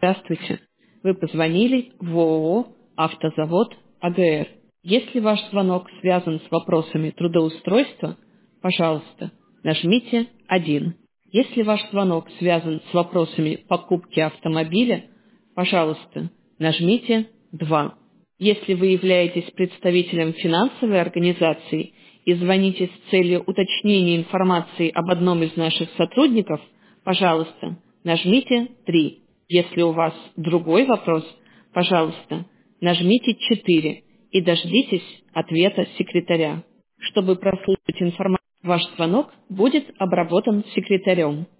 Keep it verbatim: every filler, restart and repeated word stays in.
Здравствуйте. Вы позвонили в ООО «Автозавод АГР». Если ваш звонок связан с вопросами трудоустройства, пожалуйста, нажмите один. Если ваш звонок связан с вопросами покупки автомобиля, пожалуйста, нажмите два. Если вы являетесь представителем финансовой организации и звоните с целью уточнения информации об одном из наших сотрудников, пожалуйста, нажмите три. Если у вас другой вопрос, пожалуйста, нажмите четыре и дождитесь ответа секретаря. Чтобы прослушать информацию, ваш звонок будет обработан секретарем.